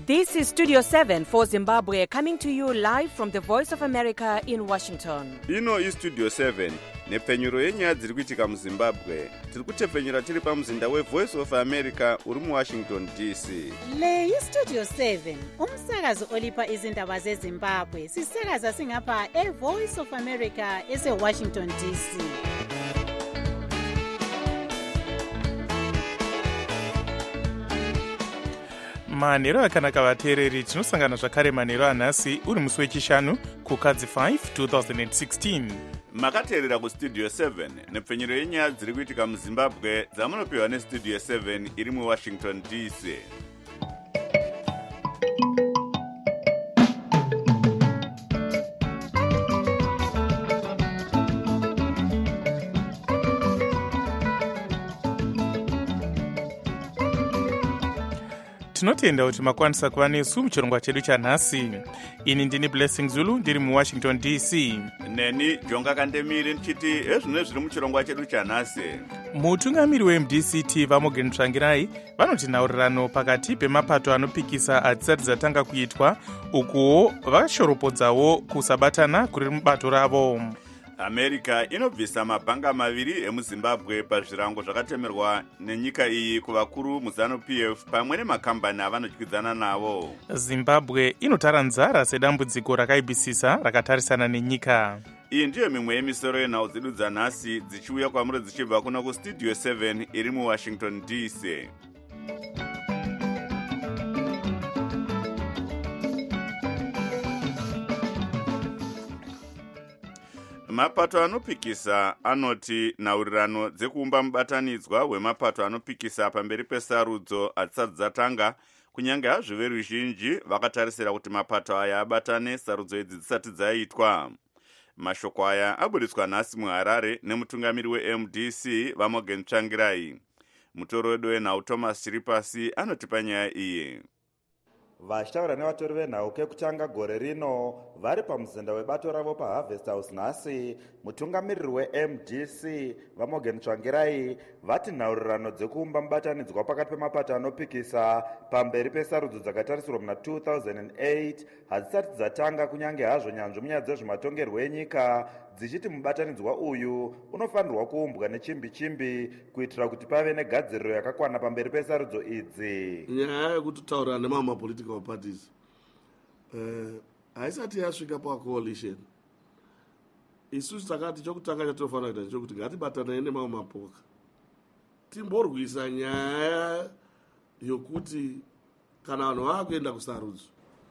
This is Studio 7 for Zimbabwe, coming to you live from the Voice of America in Washington. Ino iStudio 7 nepfenyuro yenyaya dziri kuitika muZimbabwe. Tiri kutepfenyura tiri pamuzinda weVoice of America uri muWashington DC. Le iStudio 7 umsakazo olipa izindaba zeZimbabwe. Sisakaza singapha eVoice of America eseWashington DC. manhero akanaka vateereri, tinosangana zvakare manhero anhasi uri musi wechishanu kukadzi 5 2016. Makateerera kuStudio 7 nepfenyuro yenyaya dziri kuitika muZimbabwe dzamunopiwa neStudio 7 iri muWashington DC. tinotenda kuti makwanisa kuva nesu muchirongwa chedu chanhasi. Ini ndini Blessing Zulu ndiri muWashington DC. Neni Jonga Kandemiri ndichiti ezvino zviri muchirongwa chedu chanhasi. Mutungamiri weMDCT Vamogen Tsvangirai vanoti nhaurirano pakati pemapato anopikisa hatisati dzatanga kuitwa, ukuwo vashoropodzawo kusabatana kuri mubato ravo. America inobvisa mabhanga maviri emuZimbabwe pazvirango zvakatemerwa nenyika iyi kuvakuru muZANU-PF pamwe nemakambani avanodyidzana navo. Zimbabwe inotara nzara sedambudziko rakaibisisa rakatarisana nenyika. Iyi ndiyo mimwe yemisoro yenhau dzedu dzanhasi dzichiuya kwamuri dzichibva kuno kuStudio 7 iri muWashington DC. Mapato anopikisa anoti nhaurirano dzekuumba mubatanidzwa wemapato anopikisa pamberi pesarudzo hatisati dzatanga, kunyange hazvo veruzhinji vakatarisira kuti mapato aya abatane sarudzo idzi dzisati dzaitwa. Mashoko aya aburitswa nhasi muHarare nemutungamiri weMDC Vamogen Tsvangirai. Mutoro wedu wenhau Thomas Chiripasi anoti panyaya iyi. Vachitaura nevatori venhau kekutanga gore rino vari pamuzinda webato ravo paHarvest House nhasi, mutungamiriri weMDC Vamogen Tsvangirai vati nhaurirano dzekuumba mubatanidzwa pakati pemapato anopikisa pamberi pesarudzo dzakatarisirwa muna 2008 hadzisati dzatanga, kunyange hazvo nyanzvi munyaya dzezvematongerwo enyika dzichiti mubatanidzwa uyu unofanirwa kuumbwa nechimbi-chimbi kuitira kuti pave negadziriro yakakwana pamberi pesarudzo idzi. Nyaya yekuti taurira nemamwe political parties haisati yasvika pacoalition. Isusu takati chokutanga chatinofanira kuita chokuti ngatibatanei nemamwe mapoka timborwisa nyaya yokuti kana vanhu vakuenda kusarudzo,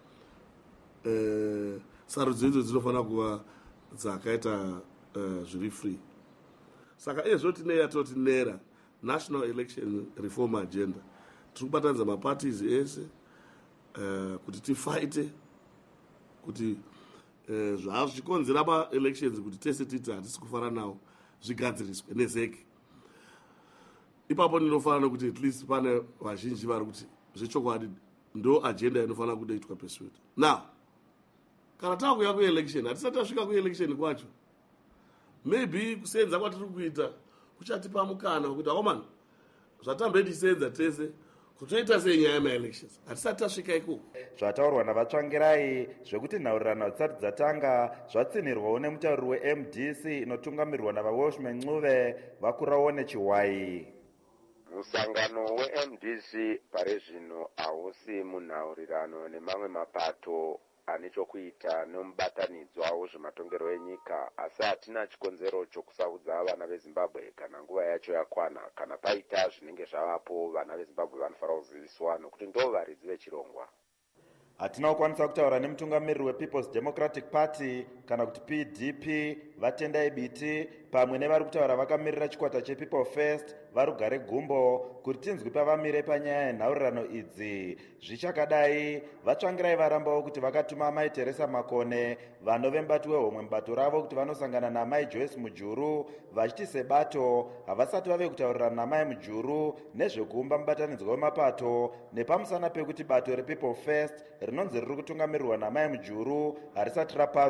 sarudzo idzo dzinofanira kuva dzakaita zviri free. Saka izvo tinei yatoti NERA, National Election Reform Agenda, tiri kubatanidza maparties ese kuti tifaite kuti zvikonzera maelections kuti tese titi hatisi kufara nawo zvigadziriswe nezeke. Ipapo ndinofanira nokuti at least pane vazhinji vari kuti zvechokwadi ndo agenda inofanira kudoitwa pursued. Now kana takuya kuelection hatisati tasvika kuelection kwacho, maybe kusenza kwatiri kuita kuchatipa mukana wekuti akomana zvatambotisenza tese kutoita senyaya yemaelections hatisati tasvika ikoko. Zvataurwa navatsvangirai zvekuti nhaurirano hadzisati dzatanga zvatsinirwawo nemutauriri weMDC inotungamirwa navaWelshman Ncube vakurawo nechiwai. Musangano weMDC pari zvino hausi munhaurirano nemamwe mapato anechokuita nomubatanidzwa wezvematongerwo enyika, asi hatina chikonzero chokusaudza vana veZimbabwe kana nguva yacho yakwana. Kana paita zvinenge zvavapo, vana veZimbabwe vanofanira kuziviswa nokuti ndo varidzi vechirongwa. Hatina kukwanisa kutaura nemutungamiriri wePeople's Democratic Party kana kuti PDP Vatendai Biti pamwe nevari kutaura vakamirira chikwata chePeople First varugare gumbo kuti tinzwi pavamire panyaya yenhaurirano idzi. Zvichakadai Vatsvangirai varambawo kuti vakatuma amai Teresa Makone vanove mubati wehomwe mubato ravo kuti vanosangana naamai Joyce Mujuru vachiti sebato havasati vave kutaurirana naamai Mujuru nezvekuumba mubatanidzwa wemapato nepamusana pekuti bato rePeople First rinonzi riri kutungamirirwa naamai Mujuru harisati raparurwa.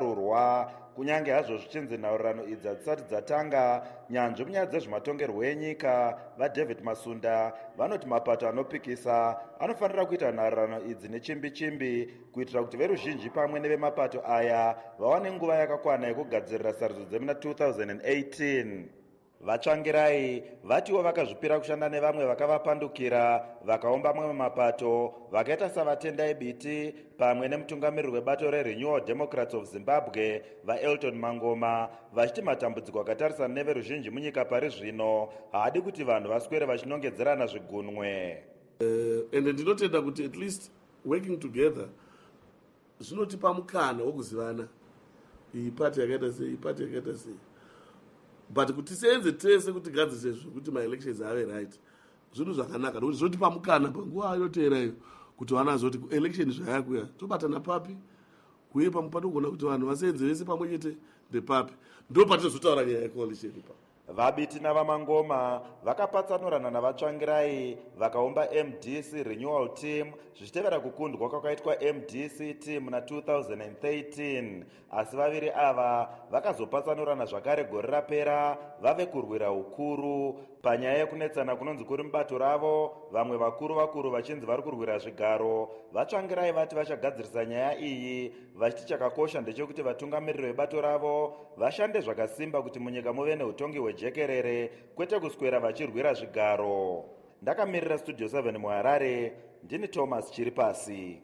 ava. Kunyange hazvo zvichinzi nhaurirano idzi hadzisati dzatanga, nyanzvi munyaya dzezvematongerwo enyika vaDavid Masunda vanoti mapato anopikisa anofanira kuita nhaurirano idzi nechimbi-chimbi kuitira kuti veruzhinji pamwe nevemapato aya vawane nguva yakakwana yekugadzirira sarudzo dzemuna 2018. Vatsvangirai vatiwo vakazvipira kushanda nevamwe vakavapandukira vakaumba mamwe mapato vakaita savatendai biti pamwe nemutungamiriri webato reRenewal Democrats of Zimbabwe vaElton Mangoma vachiti matambudziko akatarisana neveruzhinji munyika pari zvino haadi kuti vanhu vaswere vachinongedzerana zvigunwe. Ende ndinotenda kuti at least working together zvinotipa mukana wokuzivana iyi pati yakaita sei, pati yakaita sei. But kuti tisenze tese kuti gadzise zvekuti ma-elections ave right zvinhu zvakanaka nokuti zvotipa mukana panguva inoteerayo kuti vana zoti election zvayakuya tobatana papi uye pamwe patogona kuti vanhu vasenze vese pamwe chete ndepapi ndo patizotaura nyaya yecoalition pa. Vabiti navamangoma vakapatsanurana navatsvangirai vakaumba MDC Renewal Team zvichitevera kukundwa kwakaitwa MDC Team muna 2013, asi vaviri ava vakazopatsanurana zvakare gore rapera vave kurwira ukuru panyaya yekunetsana kunonzi kuri mubato ravo, vamwe vakuru vachinzi vari kurwira zvigaro. Vatsvangirai vati vachagadzirisa nyaya iyi vachiti chakakosha ndechekuti vatungamiriri vebato ravo vashande zvakasimba kuti munyika muve neutongi hwejekerere kwete kuswera vachirwira zvigaro. Ndakamirira Studio 7 muHarare, ndini Thomas Chiripasi.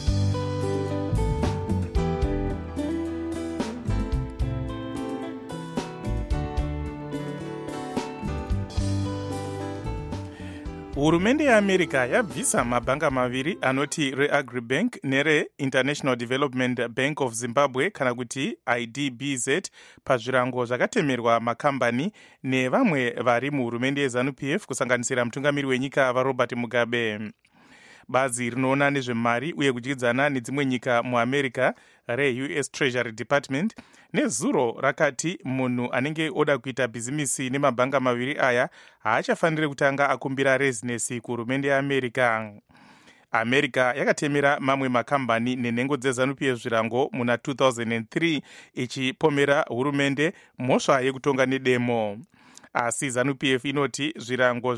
Hurumende yeAmerica yabvisa mabhanga maviri anoti reAgribank nereInternational Development Bank of Zimbabwe kana kuti IDBZ pazvirango zvakatemerwa makambani nevamwe vari muhurumende yeZANU-PF kusanganisira mutungamiri wenyika vaRobert Mugabe. Bazi rinoona nezvemari uye kudyidzana nedzimwe nyika muAmerica reUS Treasury Department nezuro rakati munhu anenge oda kuita bhizimisi nemabhanga maviri aya haachafaniri kutanga akumbira rezinesi kuhurumende yeAmerica. America yakatemera mamwe makambani nenhengo dzeZANU-PF zvirango muna 2003 ichipomera hurumende mhosva yekutonga nedemo. Asi ZANU-PF inoti zvirango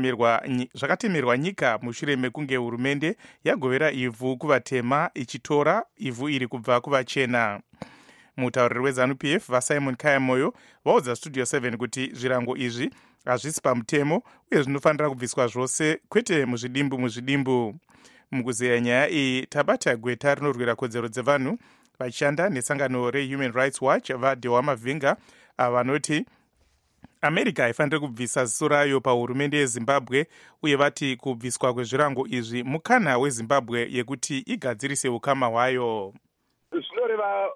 zvakatemerwa nyika mushure mekunge hurumende yagovera ivhu kuvatema ichitora ivhu iri kubva kuvachena. Mutauriri weZANU-PF vaSimon Kayamoyo vaudza Studio 7 kuti zvirango izvi hazvisi pamutemo uye zvinofanira kubviswa zvose kwete muzvidimbu. Mukuzeya nyaya iyi tabata gweta rinorwira kodzero dzevanhu vachishanda nesangano reHuman Rights Watch vaDewa Mavinga vanoti America haifaniri kubvisa ziso rayo pahurumende yeZimbabwe uye vati kubviswa kwezvirango izvi mukana weZimbabwe yekuti igadzirise ukama hwayo. Zvinoreva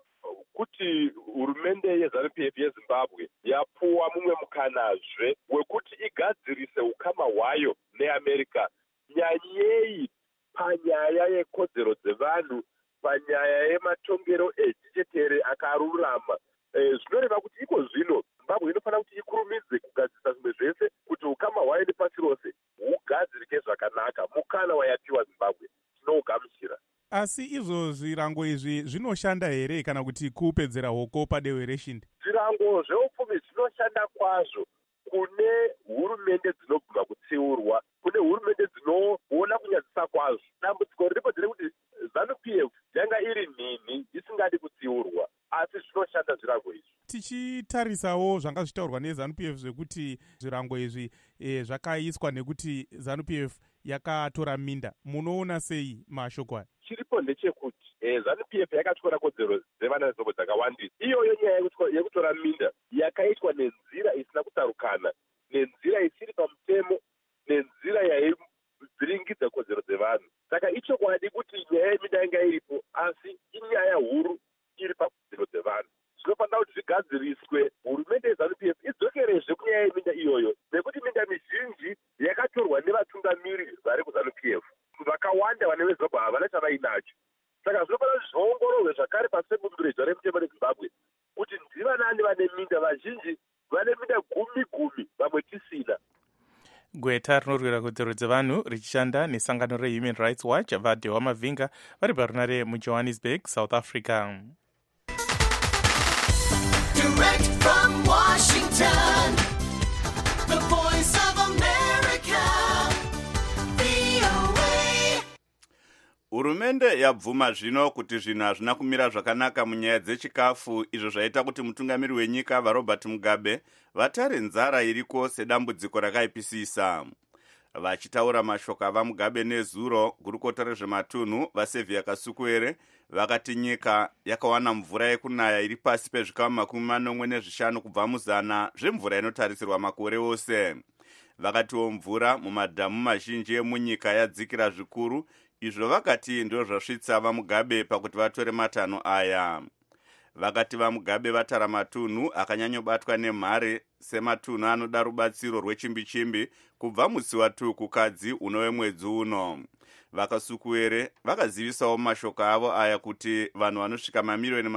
kuti hurumende yeZANU-PF yeZimbabwe yapuwa mumwe mukanazve wekuti igadzirise ukama hwayo neAmerica, nyanyei panyaya yekodzero dzevanhu, panyaya yematongero echichetere akarurama. Zvinoreva kuti iko zvino Zimbabwe inofanira kuti ikurumidze kugadzirisa zvimwe zvese kuti ukama hwayo nepasi rose hugadzirike zvakanaka. Mukana wayapiwa Zimbabwe tinougamuchira. Asi izvo zvirango izvi zvinoshanda here kana kuti kupedzera hoko padehwe reshindi? Zvirango zveupfumi zvinoshanda kwazvo kune hurumende dzinobva kutsiurwa, kune hurumende dzinoona kunyadzisa kwazvo. Dambudziko riripo nderekuti ZANU-PF yanga iri nhini isingadi kutsiurwa, asi zvinoshanda zvirango izvi. Tichitarisawo zvanga zvitaurwa neZANU-PF zvekuti zvirango izvi zvakaiswa nekuti ZANU-PF yakatora minda, munoona sei mashoko aya? Chiripo ndechekuti ZANU-PF yakatora kodzero dzevana vezombo dzakawandisa. Iyoyo nyaya yekutora minda yakaitwa nenzira isina kutarukana, nenzira isiri pamutemo, nenzira yaivhiringidza kodzero dzevanhu. Saka ichokwadi kuti nyaya yeminda yanga iripo, asi inyaya huru iri pakodzero dzevanhu. Zvinofanira kuti zvigadziriswe, hurumende yeZANU-PF idzokerezve kunyaya yeminda iyoyo, nekuti minda mizhinji yakatorwa nevatungamiri vari kuZANU-PF. Vakawanda vane veZimbabwe havana chavainacho. Saka zvinofanira kuti zviongororwe zvakare pasebumbiredzwa remutemo reZimbabwe kuti ndivanani vane minda, vazhinji vane minda 10 vamwe tisina. Gweta rinorwira kodzero dzevanhu richishanda nesangano reHuman Rights Watch vaDewa Mavinga vari parunare muJohannesburg, South Africa. Direct from Washington, the voice of America, VOA. Hurumende yabvuma zvino kuti zvinhu hazvina kumira zvakanaka munyaya dzechikafu, izvo zvaita kuti mutungamiri wenyika vaRobert Mugabe vatare nzara iriko sedambudziko rakaipisisa. Vachitaura mashoko avaMugabe nezuro, gurukota rezvematunhu vaSevia Kasukuere vakati nyika yakawana mvura yekunaya iri pasi pezvikamu 45 kubva muzana zvemvura inotarisirwa makore ose. Vakatiwo mvura mumadhamu mazhinji emunyika yadzikira zvikuru, izvo vakati ndio zvasvitsa vaMugabe pakuti vatore matanho aya. Vakati vaMugabe vatara matunhu akanyanyobatwa nemhare sematunhu anoda rubatsiro rwechimbi-chimbi kubva musi wa2 kukadzi uno wemwedzi uno. Vakasukuere vakazivisawo mashoko avo aya kuti vanhu vanosvika mamiliyoni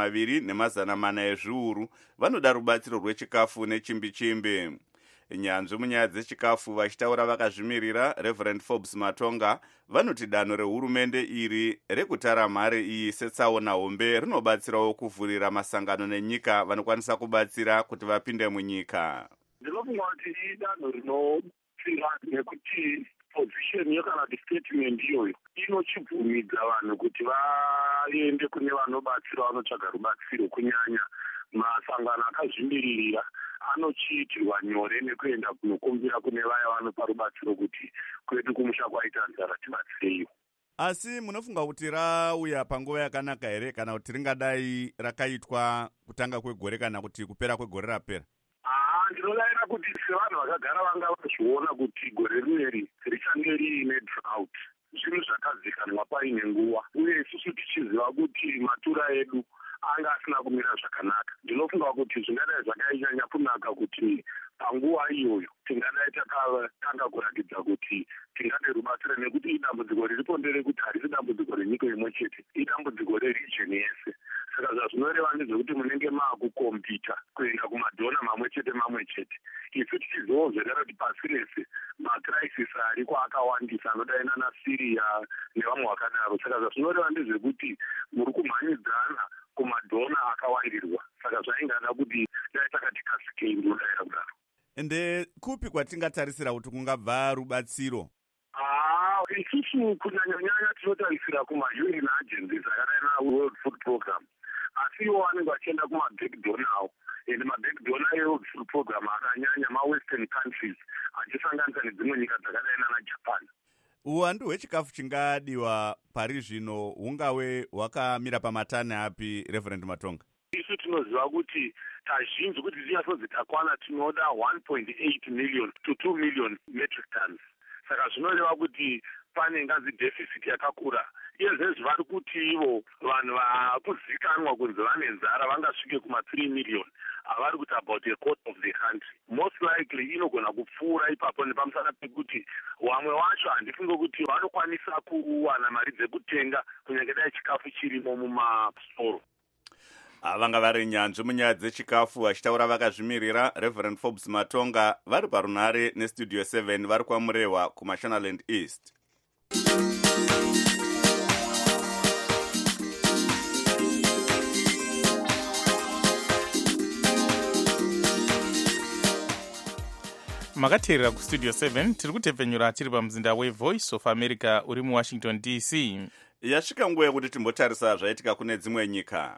2.4 ezviuru vanoda rubatsiro rwechikafu nechimbi-chimbi. Nyanzvi munyaya dzechikafu vachitaura vakazvimirira, Reverend Forbes Matonga vanoti danho rehurumende iri rekutara mhare iyi setsaona hombe rinobatsirawo kuvhurira masangano nenyika vanokwanisa kubatsira kuti vapinde munyika. Ndinofunga kuti idanho rinopfira nekuti position yekana statement iyoyo inochibvumidza vanhu kuti vaende kune vanobatsira vanotsvaga rubatsiro, kunyanya masangano akazvimiririra anochiitirwa nyore nekuenda kunokumbira kune vaya vanopa rubatsiro kuti kwedu kumusha kwaita nzara tibatsireiwo. Asi munofunga kuti rauya panguva yakanaka here, kana kuti ringadai rakaitwa kutanga kwegore kana kuti kupera kwegore rapera? Ndinodaira kuti sevanhu vakagara vanga vazviona kuti gore rineri richange riine drought, zvinhu zvakazikanwa paine nguva, uye isusu tichiziva kuti matura edu anga asina kumira zvakanaka. Ndinofunga kuti zvingadai zvakanyanya kunaka kuti panguva iyoyo tingadai takatanga kuratidza kuti tingade rubatsiro, nekuti idambudziko riripo nderekuti harisi dambudziko renyika imwe chete, idambudziko reregion yese. Saka zvazvinoreva ndezvekuti munenge maakukompita kuenda kumadhona mamwe chete. Isu tichizivawo zvekare kuti pasi rese macrisis ariko akawandisa anodai nana Syria nevamwe vakadaro. Saka zvazvinoreva ndezvekuti muri kumhanyidzana kumadhona akawandirwa. Saka zvaingada kuti dai takati kasikei, ndinodaira kudaro. Ende kupi kwatingatarisira kuti kungabva rubatsiro? Isusu kunyanya tinotarisira kuma-UN agencies akadai naWorld Food Program, asi iwo vanenge vachienda kuma-backdonor awo, ende ma-backdonor eWorld Food Program akanyanya ma-Western countries achisanganisa nedzimwe nyika dzakadai nana Japan. Uwandu hwechikafu chingadiwa pari zvino hungave hwakamira pamatani api, Reverend Matonga? Isu tinoziva kuti kazhinji kuti tinyatsozi takwana tinoda 1.8 million to 2 million metric tons. Saka zvinoreva kuti pane ngazi deficit yakakura. Iyezvezvi vari kuti ivo vanhu vakuzikanwa kunzi vane nzara vangasvike kuma 3 million, havari kuti about a quarter of the country. Most likely inogona kupfuura ipapo nepamusana pekuti vamwe vacho handifunge kuti vanokwanisa kuwana mari dzekutenga kunyange dai chikafu chirimo mumasitoro. Vanga vari nyanzvi munyaya dzechikafu vachitaura vakazvimirira, Reverend Forbes Matonga vari parunhare nestudio 7 vari kwamurehwa kuMashonaland East. Makateerera kustudio 7 tiri kutepfenyura tiri pamuzinda weVoice of America uri muWashington DC. Yasvika nguva yekuti timbotarisa zvaitika kune dzimwe nyika.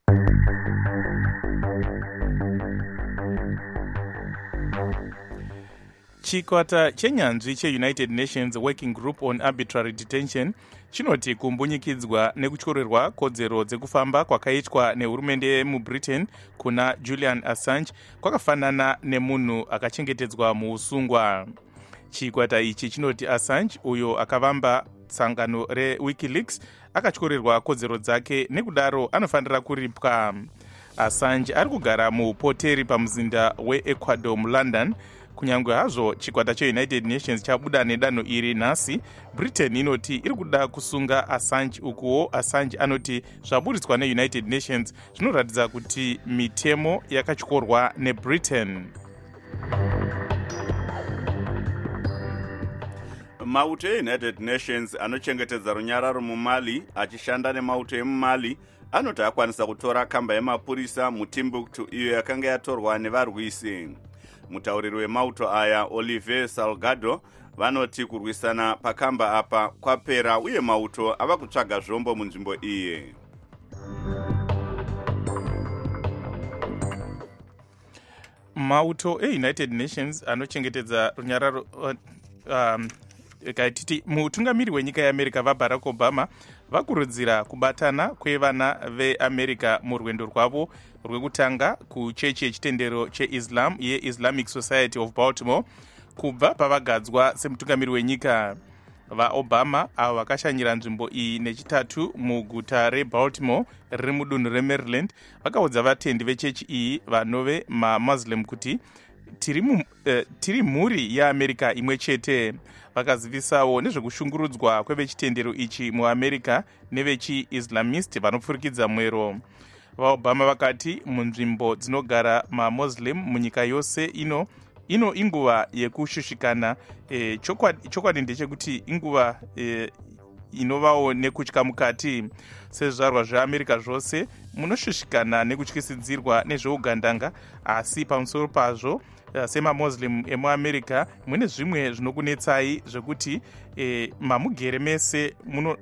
Chikwata chenyanzvi cheUnited Nations Working Group on Arbitrary Detention chinoti kumbunyikidzwa nekutyorerwa kodzero dzekufamba kwakaitwa nehurumende yemuBritain kuna Julian Assange kwakafanana nemunhu akachengetedzwa muusungwa. Chikwata ichi chinoti Assange, uyo akavamba sangano reWikileaks, akatyorerwa kodzero dzake, nekudaro anofanira kuripwa. Assange ari kugara muhoteri pamuzinda weEcuador muLondon. Kunyangwe hazvo chikwata cheUnited Nations chabuda nedanho iri nhasi, Britain inoti iri kuda kusunga Assange, ukuwo Assange anoti zvaburitswa neUnited Nations zvinoratidza kuti mitemo yakatyorwa neBritain. Mauto eUnited Nations anochengetedza runyararo muMali achishanda nemauto emuMali anoti akwanisa kutora kamba yemapurisa muTimbuktu iyo yakanga yatorwa nevarwisi. Mutauriri wemauto aya Olivier Salgado vanoti kurwisana pakamba apa kwapera uye mauto ava kutsvaga zvombo munzvimbo iyi. Mauto eUnited Nations anochengetedza runyararo kaititi mutungamiri wenyika yeAmerica vaBarack Obama vakurudzira kubatana kwevana veAmerica murwendo rwavo rwekutanga kuchechi yechitendero cheIslam yeIslamic Society of Baltimore kubva pavagadzwa semutungamiri wenyika. VaObama avo vakashanyira nzvimbo iyi nechitatu muguta reBaltimore riri mudunhu reMaryland vakaudza vatendi vechechi iyi vanove maMuslim kuti tiri mhuri yeAmerica imwe chete. Vakazivisawo nezvekushungurudzwa kwevechitendero ichi muAmerica nevechi-Islamist vanopfurikidza mwero. VaObama vakati munzvimbo dzinogara maMuslim munyika yose ino inguva yekushushikana. Chokwadi ndechekuti inguva inovawo nekutya mukati. Sezvarwa zveAmerica zvose munoshushikana nekutyisidzirwa nezveugandanga, asi pamusoro pazvo semaMuslim emuAmerica mune zvimwe zvinokunetsai zvekuti mamugere mese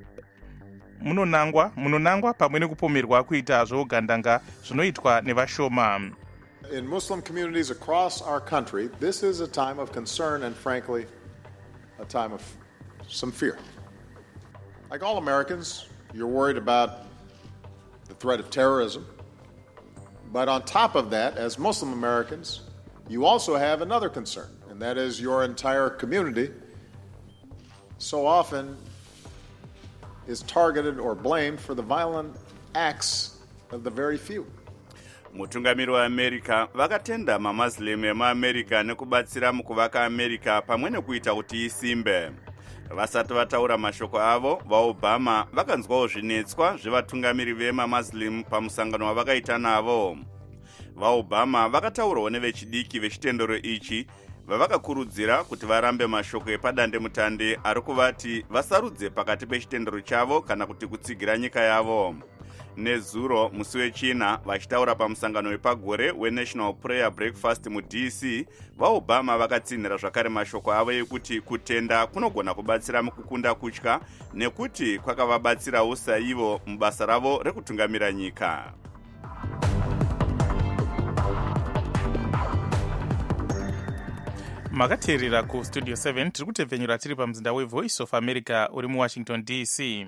munonangwa pamwe nekupomerwa kuita zveugandanga zvinoitwa nevashoma. In Muslim communities across our country, this is a time of concern and, frankly, a time of some fear. Like all Americans, you're worried about the threat of terrorism. But on top of that, as Muslim Americans, you also have another concern, and that is your entire community so often is targeted or blamed for the violent acts of the very few. Mutungamiri weAmerica vakatenda maMuslim emuAmerica nekubatsira mukuvaka America pamwe nekuita kuti isimbe. Vasati vataura mashoko avo, vaObama vakanzwawo zvinetswa zvevatungamiri vemaMuslim pamusangano wavakaita navo. VaObama vakataurawo nevechidiki vechitendero ichi vavakakurudzira kuti varambe mashoko epadandemutande ari kuvati vasarudze pakati pechitendero chavo kana kuti kutsigira nyika yavo. Nezuro musi wechina vachitaura pamusangano wepagore weNational Prayer Breakfast muDC, vaObama vakatsinhira zvakare mashoko avo ekuti kutenda kunogona kubatsira mukukunda kutya nekuti kwakavabatsirawo saivo mubasa ravo rekutungamira nyika. Makateerera ku Studio 7 tiri kutevhenyura tiri pamuzinda weVoice of America uri muWashington DC.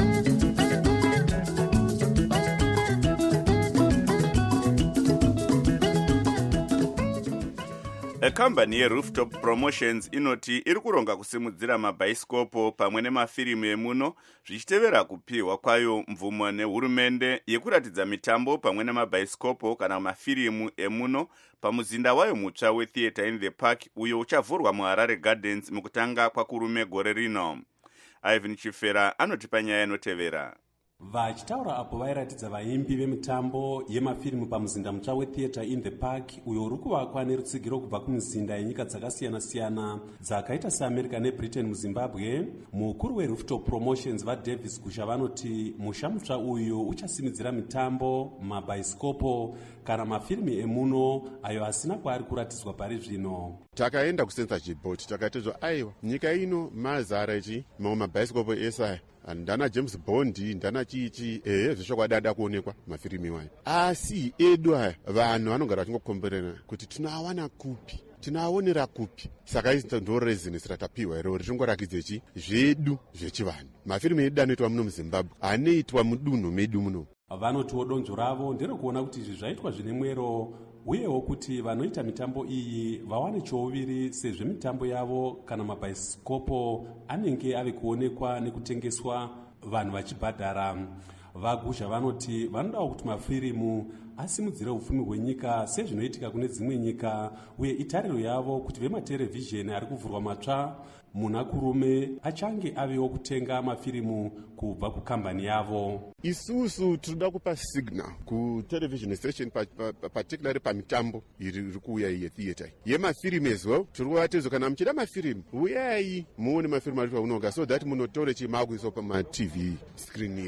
Kambani yeRooftop Promotions inoti iri kuronga kusimudzira mabhaisikopo pamwe nemafirimu emuno zvichitevera kupiwa kwayo mvumo nehurumende yekuratidza mitambo pamwe nemabhaisikopo kana mafirimu emuno pamuzinda wayo mutsva weTheatre in the Park uyo uchavhurwa muHarare Gardens mukutanga kwakurume gore rino. Ivan Chifera anotipa nyaya inotevera. Vachitaura apo vairatidza vaimbi vemitambo yemafirimu pamuzinda mutsva weTheatre in the Park uyo uri kuvakwa nerutsigiro kubva kumizinda yenyika dzakasiyana-siyana dzakaita seAmerica neBritain muZimbabwe. Mukuru weRooftop Promotions vaDavis Gusha vanoti musha mutsva uyu uchasimidzira mitambo, mabhaisikopo kana mafirimu emuno ayo asina kwaari kuratidzwa pari zvino. Takaenda kucensorship board takatedzwa aiwa nyika ino mazara ichi mamwe mabhaisikopo esa ndana James Bond ndana chichi zvishokwadi ada kuonekwa mafirimu iwayo, asi edu aya vanhu vanogara vachingokomberana kuti tinoawana kupi, tinoaonera kupi. Saka izi ndo rezinesi ratapiwa iro richingorakidze chi zvedu zvechivanhu. Mafirimu edu anoitwa muno muZimbabwe anoitwa mudunhu medu muno. Vanotiwo donzvo ravo nderekuona kuti izvi zvaitwa zvine mwero uyewo kuti vanoita mitambo iyi vawane chouviri sezvo mitambo yavo kana mabhaisikopo anenge ave kuonekwa nekutengeswa vanhu vachibhadhara. VaGusha vanoti vanodawo kuti mafirimu asimudzire upfumi hwenyika sezvinoitika kune dzimwe nyika uye itariro yavo kuti vematerevhizheni ari kuvhurwa matsva munakurume achange avewo kutenga mafirimu kubva kukambani yavo. Isusu tinoda kupa signal kutelevision station particularly pamitambo iri kuuya yetheatre yemafirimu as well. Tiri kuvatedzwa kana muchida mafirimu uyai muone mafirimu ari paunonga so that munotore chimakuiswa pamatv screen yenyu.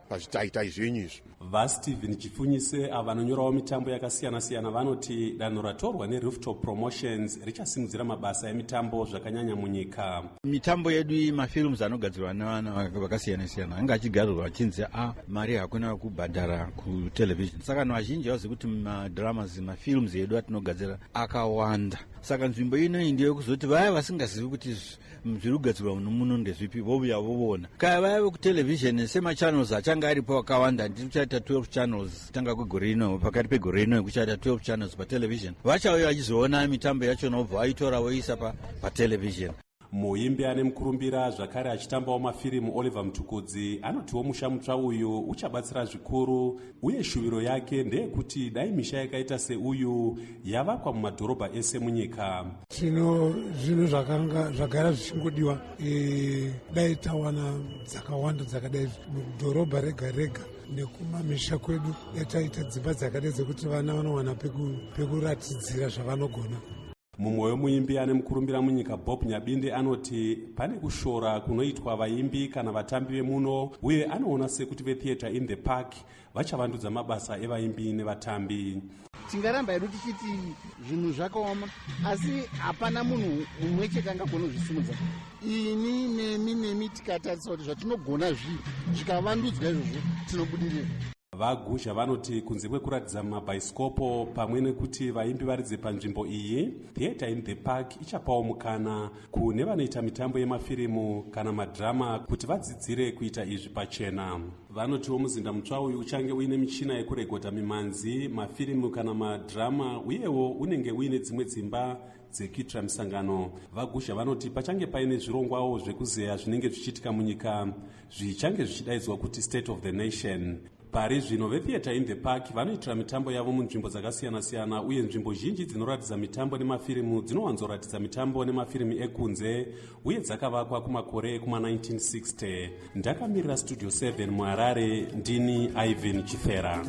pazvitaitai zvenyu izvo. vaStephen Chifunyise vanonyorawo mitambo yakasiyana-siyana vanoti danho ratorwa neRooftop Promotions richasimudzira mabasa emitambo zvakanyanya munyika. Mitambo yedu mafilms anogadzirwa nevana vakasiyana-siyana anga achigarirwa achinzi mari hakuna kubhadhara kutelevision. Saka vanhu vazhinji vazivi kuti madramas mafilms edu atinogadzira akawanda. Saka nzvimbo ino ndiyo kuzoti vaya vasingazivi kuti zviri kugadzirwa muno ndezvipi vouya voona. Kaya vaya vekutelevision semachannels achanga aripo akawanda, ndikuchaita 12 channels tanga kwegore rino, pakati pegore rino kuchaita 12 channels patelevision. Vachauya vachizoona mitambo yacho nobva vaitora voisa patelevision. muimbi ane mukurumbira zvakare achitambawo mafirimu Oliver Mtukudzi anotiwo musha mutsva uyu uchabatsira zvikuru, uye shuviro yake ndeyekuti dai misha yakaita seuyu yavakwa mumadhorobha ese munyika. Zvinhu zvagara zvichingodiwa dai tawana dzakawanda dzakadai mudhorobha rega rega nekumamisha kwedu yataita dzimba dzakadai dzekuti vana vanowana pekuratidzira zvavanogona. mumwe wemuimbi ane mukurumbira munyika Bob Nyabinde anoti pane kushora kunoitwa vaimbi kana vatambi vemuno, uye anoona sekuti vetheatre in the park vachavandudza mabasa evaimbi nevatambi. Tingaramba hedu tichiti zvinhu zvakaoma, asi hapana munhu mumwe chete angagona kuzvisimudza. Ini nemi tikatarisa kuti zvatinogona zvikavandudzwa izvozvo tinobudirira. vaguzha vanoti kunze kwekuratidza mabhaisikopo pamwe nekuti vaimbi varidze panzvimbo iyi, Theatre in the Park ichapawo mukana kune vanoita mitambo yemafirimu kana madhirama kuti vadzidzire kuita izvi pachena. Vanotiwo muzinda mutsva uyu uchange uine michina yekurekodha mimanzi, mafirimu kana madhirama, uyewo unenge uine dzimwe dzimba dzekuitira misangano. Vaguzha vanoti pachange paine zvirongwawo zvekuzeya zvinenge zvichiitika munyika zvichange zvichidaidzwa kuti State of the Nation. Pari zvino veTheatre in the Park vanoitira mitambo yavo munzvimbo dzakasiyana-siyana, uye nzvimbo zhinji dzinoratidza mitambo nemafirimu dzinowanzoratidza mitambo nemafirimu ekunze, uye dzakavakwa kumakore ekuma1960. Ndakamirira Studio 7 muHarare, ndini Ivan Chifera.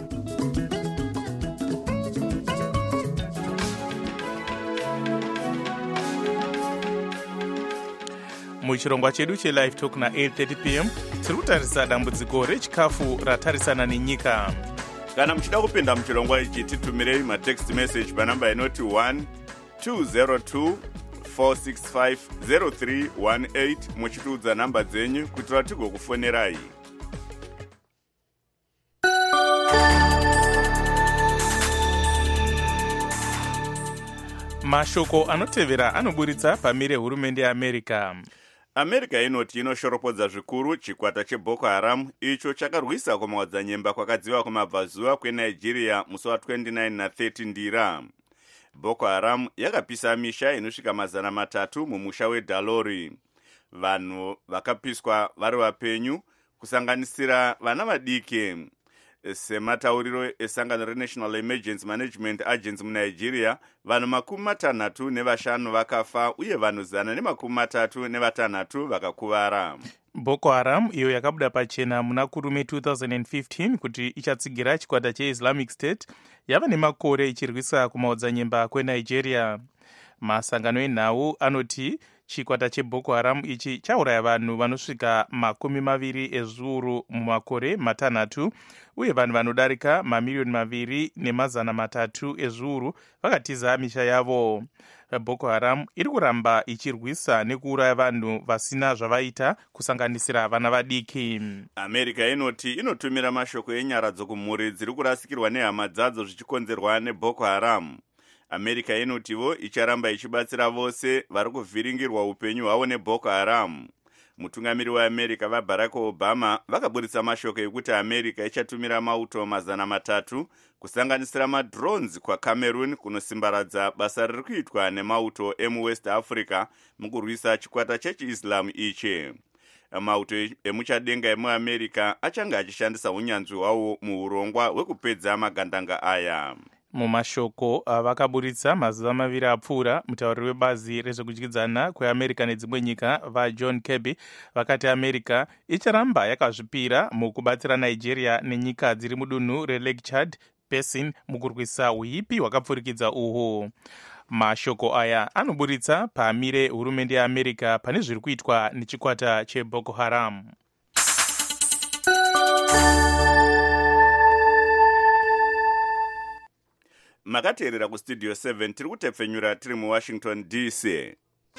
muchirongwa chedu chelive talk na8:30 pm tiri kutarisa dambudziko rechikafu ratarisana nenyika. Kana muchida kupinda muchirongwa ichi titumirei matext message panamba inoti 12024650 muchitiudza namba dzenyu kuitira tigokufonerai. Mashoko anotevera anoburitsa pamire hurumende yeAmerica. America inoti inoshoropodza zvikuru chikwata cheBoko Haram icho chakarwisa kumawadzanyemba kwakadziva kumabvazuva kweNigeria musi wa29 na 30 ndira. Boko Haram yakapisa misha inosvika 300 mumusha weDalori. Vanhu vakapiswa vari vapenyu kusanganisira vana vadiki. Sematauriro esangano reNational Emergency Management Agency muNigeria, vanhu 65 vakafa uye vanhu 136 vakakuvara. Boko Haram iyo yakabuda pachena muna kurume 2015 kuti ichatsigira chikwata cheIslamic State yava nemakore ichirwisa kumaodzanyemba kweNigeria. Masangano enhau anoti chikwata cheboko Haram ichi chauraya vanhu vanosvika 20 ezviuru mumakore 6, uye vanhu vanodarika 2,200,300 ezviuru vakatiza misha yavo. Boko Haram iri kuramba ichirwisa nekuuraya vanhu vasina zvavaita kusanganisira vana vadiki. America inoti inotumira mashoko enyara dzokumhuri dziri kurasikirwa nehama dzadzo zvichikonzerwa neBoko Haram. America inotiwo icharamba ichibatsira vose vari kuvhiringirwa upenyu hwavo neBoko Haram. Mutungamiri weAmerica vaBarack Obama vakaburitsa mashoko ekuti America ichatumira mauto 300 kusanganisira madrones kwaCameroon kunosimbaradza basa riri kuitwa nemauto emuWest Africa mukurwisa chikwata chechiIslam ichi. Mauto emuchadenga emuAmerica achange achishandisa unyanzvi hwawo muurongwa hwekupedza magandanga aya. Mumashoko vakaburitsa mazuva 2 apfuura, mutauriri webazi rezvekudyidzana kweAmerica nedzimwe nyika vaJohn Kirby vakati America icharamba yakazvipira mukubatsira Nigeria nenyika dziri mudunhu reLake Chad Basin mukurwisa huipi hwakapfurikidza uhu. Mashoko aya anoburitsa pamire hurumende yeAmerica pane zviri kuitwa nechikwata cheBoko Haram. makateerera kustudio 7 tiri kutepfenyura tiri muwashington dc.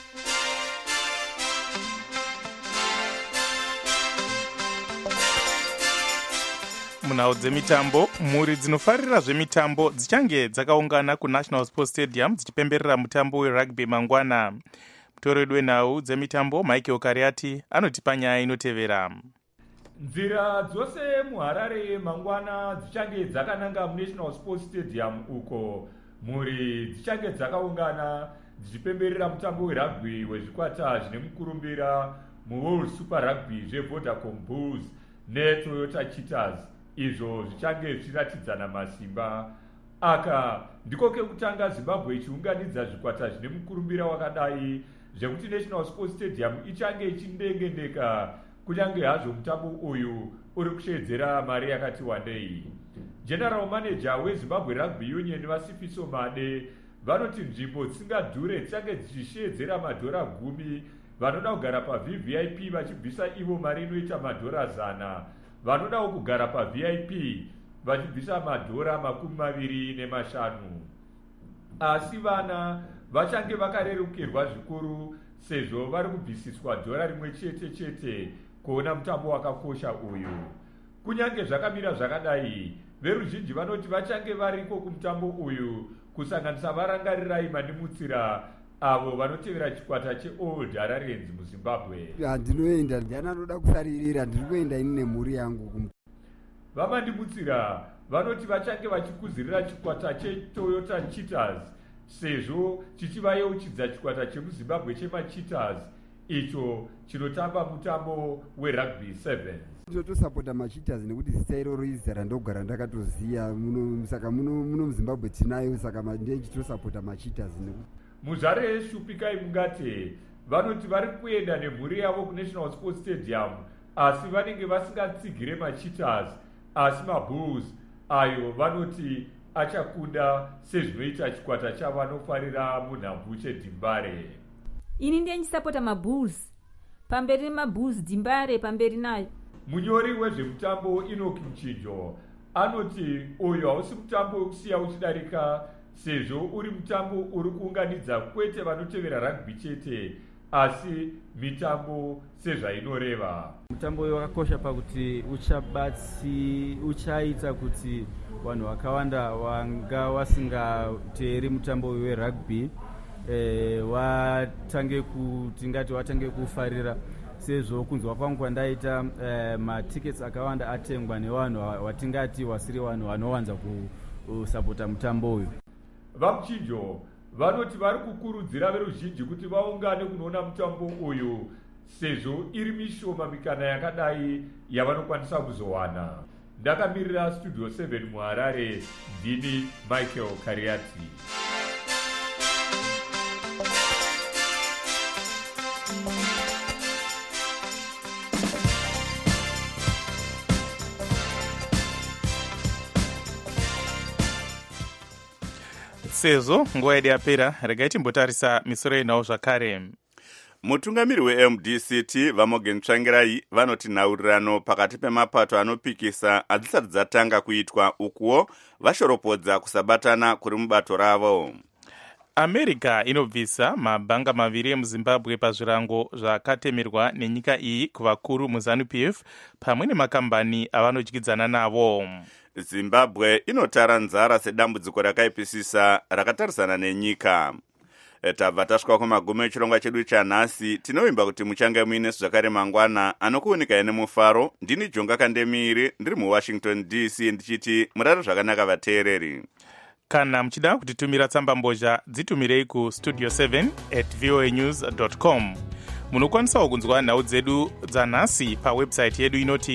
munhau dzemitambo, mhuri dzinofarira zvemitambo dzichange dzakaungana kunational sports stadium dzichipemberera mutambo werugby mangwana. Mutori wedu wenhau dzemitambo Michael Kariati anotipa nyaya inotevera. Nzira dzose muHarare mangwana dzichange dzakananga munational sports stadium uko mhuri dzichange dzakaungana dzichipemberera mutambo werugby wezvikwata zvine mukurumbira muworld super rugby zveVodacom Bulls neToyota Cheetahs, izvo zvichange zvichiratidzana masimba. Aka ndiko kekutanga Zimbabwe ichiunganidza zvikwata zvine mukurumbira wakadai zvekuti National Sports Stadium ichange ichindengendeka kunyange hazvo mutambo uyu uri kushedzera mari yakati wandei. General Manager weZimbabwe Rugby Union Vasifiso Made vanoti nzvimbo dzisingadhure dzichange dzichishedzera madhora 10. Vanoda kugara paVVIP vachibvisa ivo mari inoita madhora 100. Vanodawo kugara paVIP vachibvisa madhora 25. Asi vana vachange vakarerukirwa zvikuru sezvo vari kubvisiswa dhora rimwe chete kuona mutambo wakakosha uyu. Kunyange zvakamira zvakadai, veruzhinji vanoti vachange variko kumutambo uyu kusanganisa varangarirai Mandimutsira avo vanotevera chikwata cheOld Hararians muZimbabwe. Handinoenda, ndanoda kusaririra, ndiri kuenda ini nemhuri yangu. VaMandimutsira vanoti vachange vachikuzirira chikwata cheToyota Cheetahs sezvo chichivayeuchidza chikwata chemuZimbabwe chemaCheetahs icho chinotamba mutambo werugby 7. Ndotosapota maCheetahs nekuti zita iroro izita randogara ndakatoziya saka muno muZimbabwe tinayo, saka ndichitosapota maCheetahs. Muzvare Shupikai Mungate vanoti vari kuenda nemhuri yavo kuNational Sports Stadium asi vanenge vasingatsigire maCheetahs asi maBulls ayo vanoti achakunda sezvinoita chikwata chavanofarira munhabvu cheDimbare. Ini ndiye ndichisapota maBulls pamberi nemaBulls, Dimbare pamberi nayo. Munyori wezvemutambo Enoch Mchinjo anoti uyu hausi mutambo wekusiya uchidarika sezvo uri mutambo uri kuunganidza kwete vanotevera rugby chete asi mitambo sezvainoreva. Mutambo uyu wakakosha pakuti uchaita kuti vanhu vakawanda vanga vasingateeri mutambo uyu werugby watange kufarira, sezvo kunzwa kwangu kwandaita matickets akawanda atengwa nevanhu watingati wasiri vanhu vanowanza kusapota mutambo uyu. VaMchinjo vanoti vari kukurudzira veruzhinji kuti vaungane kunoona mutambo uyu sezvo iri mishoma mikana yakadai yavanokwanisa kuzowana. Ndakamirira studio 7 muHarare, ndini Michael Kariati. Sezvo nguva yedu yapera, regai timbotarisa misoro yenhau zvakare. Mutungamiri weMDCT Vamogen Tsvangirai vanoti nhaurirano pakati pemapato anopikisa hadzisati dzatanga kuitwa, ukuwo vashoropodza kusabatana kuri mubato ravo. America inobvisa mabhanga maviri emuZimbabwe pazvirango zvakatemerwa nenyika iyi kuvakuru muZANU-PF pamwe nemakambani avanodyidzana navo. Zimbabwe inotara nzara sedambudziko rakaipisisa rakatarisana nenyika. Tabva tasvika kumagumo echirongwa chedu chanhasi. Tinovimba kuti muchange muine zvakare mangwana anokuunika nemufaro. Ndini Jonga Kandemiri ndiri muWashington DC ndichiti murare zvakanaka vateereri. Kana muchida kutitumira tsamba mbozha dzitumirei kustudio 7@voanews.com. Munokwanisa kunzwa nhau dzedu dzanhasi pawebsite yedu inoti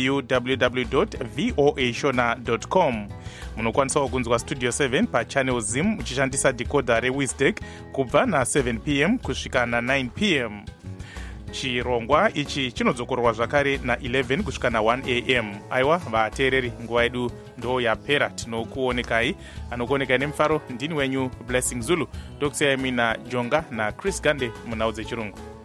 www.voashona.com. Munokwanisa kunzwa studio 7 pachannel ZIM muchishandisa decoder reWisdek kubva na7 p.m. kusvika na9 p.m. Chirongwa ichi chinodzokorwa zvakare na11 kusvika na1 a.m. Aiwa vateereri, nguva yedu ndo yapera. Tinokuonekai, anokuonekai nemufaro ndini wenyu Blessing Zulu, Dr. Emina Jonga na Chris Gande munhau dzechirungu.